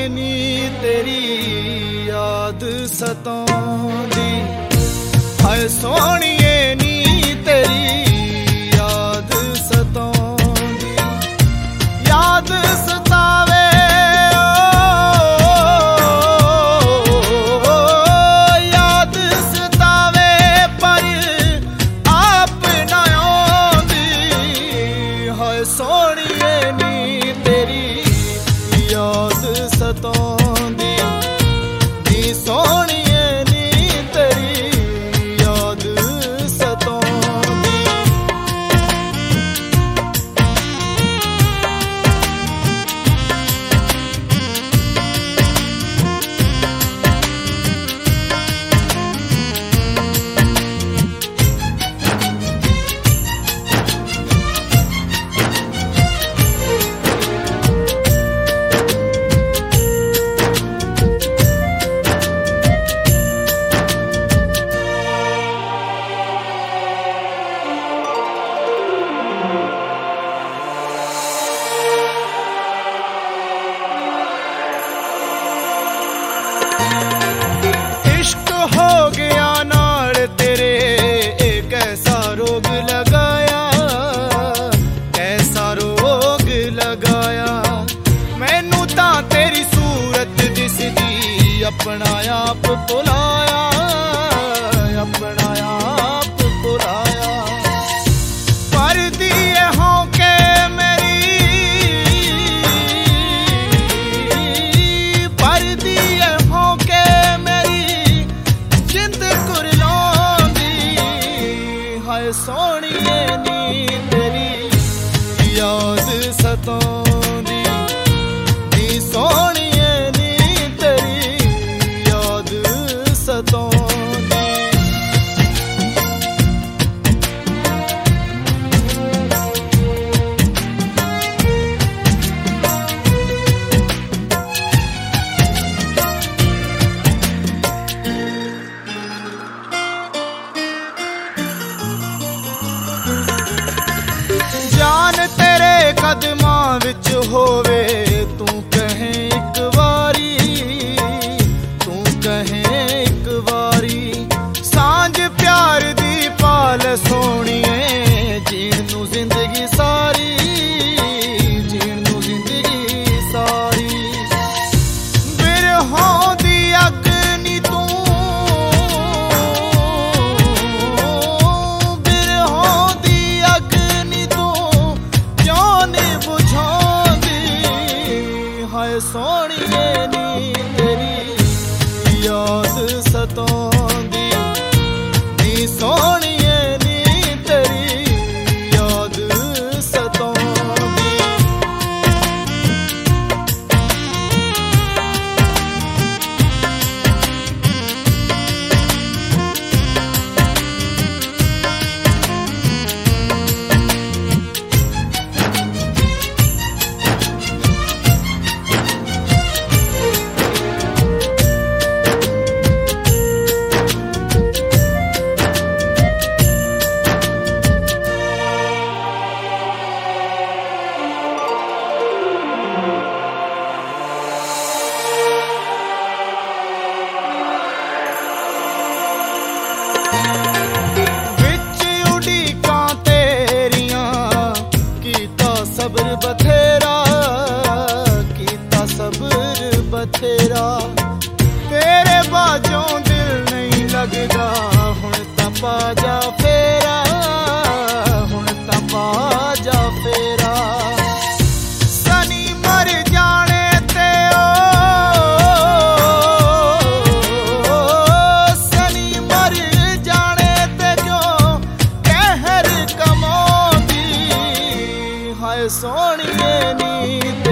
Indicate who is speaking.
Speaker 1: नी तेरी याद सताउंदी, हाय सोहणीए नी तेरी याद सताउंदी। याद सतावे याद सतावे पर आप ना आउंदी, हाय सोहणीए नी तेरी याद सताउंदी, नी सोहणीए नी तेरी याद सताउंदी। इश्क हो गया नाल तेरे, एक ऐसा रोग लगाया, कैसा रोग लगाया। मैनू तां तेरी सूरत दिसदी, अपना आप भुलाया, अपना आप भुलाया। पर दिए होके सोहणीए नी तेरी याद सताउंदी, नी सोहणीए नी तेरी याद सताउंदी। जान तेरे कदमां विच होवे, तू कहे एक वारी, तू कहे एक वारी। सांझ प्यार दी पाल सोहणीए, जीण नू जिंदगी सारी, जीण नू जिंदगी सारी। बिरहों दी अग नी तू, बिरहों दी अग नी तू क्यों नी बुझाउंदी, हाय सोहणीए नी तेरी याद सताउंदी, नी सोहणीए नी तेरी याद सताउंदी। सब्र बथेरा कीता, सब्र बथेरा। तेरे बाजों दिल नहीं लगदा, हुण तां पा जा फेरा, हुण तां पा जा फेरा। सनी मर जाने ते सनी मर जाने ते क्यों कहर कमाउंदी, हाय सोहणीए नी